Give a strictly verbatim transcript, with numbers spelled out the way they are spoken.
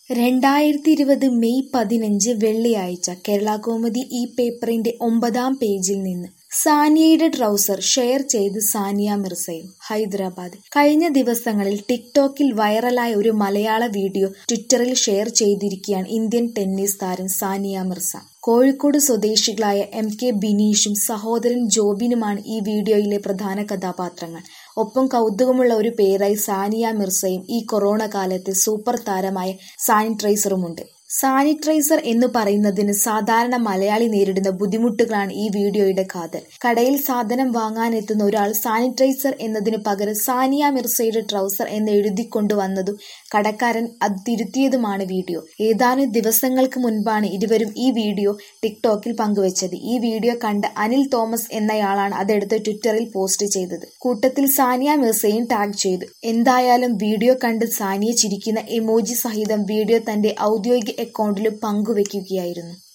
രണ്ടായിരത്തി ഇരുപത് മെയ് പതിനഞ്ച് വെള്ളിയാഴ്ച കേരളകൗമുദി ഈ പേപ്പറിന്റെ ഒമ്പതാം പേജിൽ നിന്ന് സാനിയയുടെ ട്രൗസർ ഷെയർ ചെയ്ത് സാനിയ മിർസയും. ഹൈദരാബാദ്. കഴിഞ്ഞ ദിവസങ്ങളിൽ ടിക്ടോക്കിൽ വൈറലായ ഒരു മലയാള വീഡിയോ ട്വിറ്ററിൽ ഷെയർ ചെയ്തിരിക്കുകയാണ് ഇന്ത്യൻ ടെന്നീസ് താരം സാനിയ മിർസ. കോഴിക്കോട് സ്വദേശികളായ എം കെ ബിനീഷും സഹോദരൻ ജോബിനുമാണ് ഈ വീഡിയോയിലെ പ്രധാന കഥാപാത്രങ്ങൾ. ഒപ്പം കൗതുകമുള്ള ഒരു പേരായി സാനിയ മിർസയും ഈ കൊറോണ കാലത്തെ സൂപ്പർ താരമായ സാനിറ്റൈസറുമുണ്ട്. സാനിറ്റൈസർ എന്നു പറയുന്നതിന് സാധാരണ മലയാളി നേരിടുന്ന ബുദ്ധിമുട്ടുകളാണ് ഈ വീഡിയോയുടെ കാതൽ. കടയിൽ സാധനം വാങ്ങാനെത്തുന്ന ഒരാൾ സാനിറ്റൈസർ എന്നതിന് പകരം സാനിയ മിർസയുടെ ട്രൗസർ എന്ന് എഴുതിക്കൊണ്ടു വന്നതും കടക്കാരൻ അത് തിരുത്തിയതുമാണ് വീഡിയോ. ഏതാനും ദിവസങ്ങൾക്ക് മുൻപാണ് ഇരുവരും ഈ വീഡിയോ ടിക്ടോക്കിൽ പങ്കുവച്ചത്. ഈ വീഡിയോ കണ്ട അനിൽ തോമസ് എന്നയാളാണ് അതെടുത്ത് ട്വിറ്ററിൽ പോസ്റ്റ് ചെയ്തത്. കൂട്ടത്തിൽ സാനിയ മിർസയും ടാഗ് ചെയ്തു. എന്തായാലും വീഡിയോ കണ്ട് സാനിയ ചിരിക്കുന്ന എമോജി സഹിതം വീഡിയോ തന്റെ ഔദ്യോഗിക അക്കൗണ്ടിലും പങ്കുവെക്കുകയായിരുന്നു.